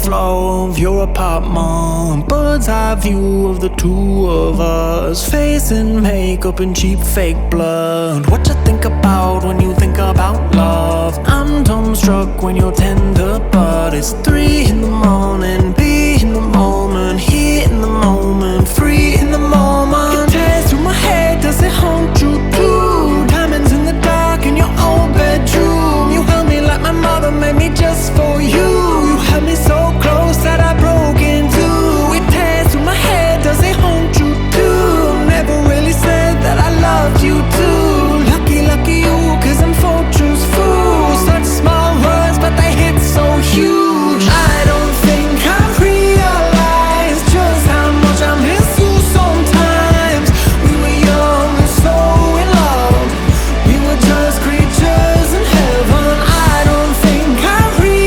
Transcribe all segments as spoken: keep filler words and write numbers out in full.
overflow of your apartment. Bird's eye view of the two of us, face in makeup and cheap fake blood. What you think about when you think about love? I'm dumbstruck when you're tender, but it's three in the morning. Be in the moment, here in the moment, free in the moment. It tears through my head, does it haunt you too? Diamonds in the dark in your old bedroom. You held me like my mother made me just for you. You held me so close that I broke in two. It tears through my head, does it haunt you too? Never really said that I loved you too. Lucky, lucky you, cause I'm fortune's fool. Such small words, but they hit so huge. I don't think I realized just how much I miss you sometimes. We were young and so in love. We were just creatures in heaven. I don't think I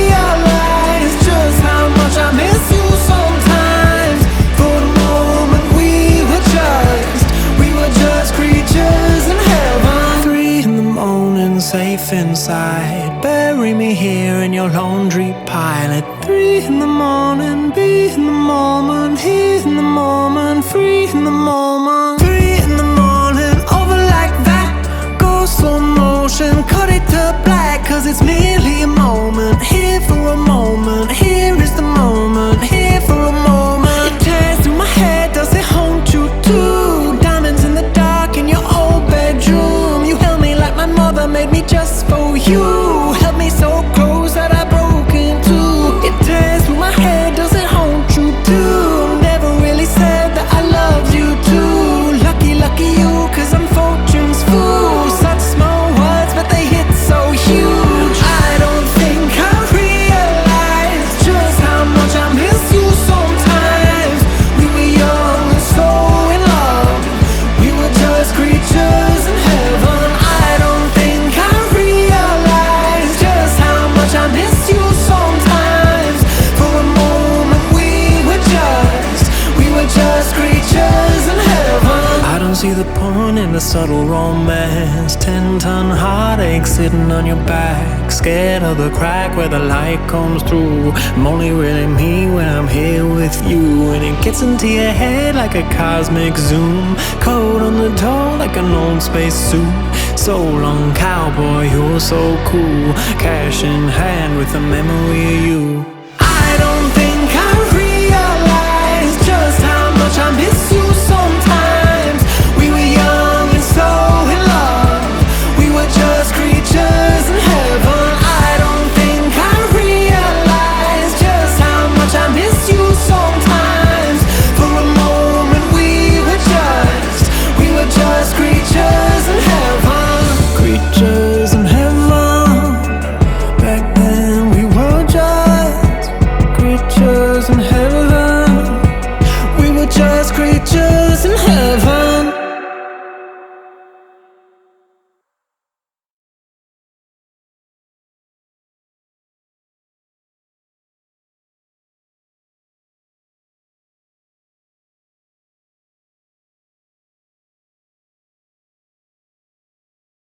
realized just how much I miss you sometimes. For the moment we were just, we were just creatures in heaven. Three in the morning, safe inside. Bury me here in your laundry pile. At three in the morning, be in the moment, here in the moment, free in the moment. Three in the morning, over like that. Go slow motion, cut it to black, cause it's merely a moment. Here for a moment, here is the moment, here for a moment. It tears through my head, does it haunt you too? Diamonds in the dark in your old bedroom. You held me like my mother made me just for you. Held me so close that I broke in two. It tears through my head, does it haunt you too? Never really said that I loved you too. Lucky, lucky you, cause I'm fortune's fool. Such small words, but they hit so huge. I don't think I realized just how much I miss you sometimes. We were young and so in love. We were just creatures in heaven. I don't think I realized just how much I miss you sometimes. For a moment we were just, we were just creatures in heaven. I don't see the point in the subtle romance. Ten ton heartache sitting on your back, scared of the crack where the light comes through. I'm only really me when I'm here with you, and it gets into your head like a cosmic zoom. Code on the door like an old space suit. So long, cowboy, you're so cool. Cash in hand with a memory of you.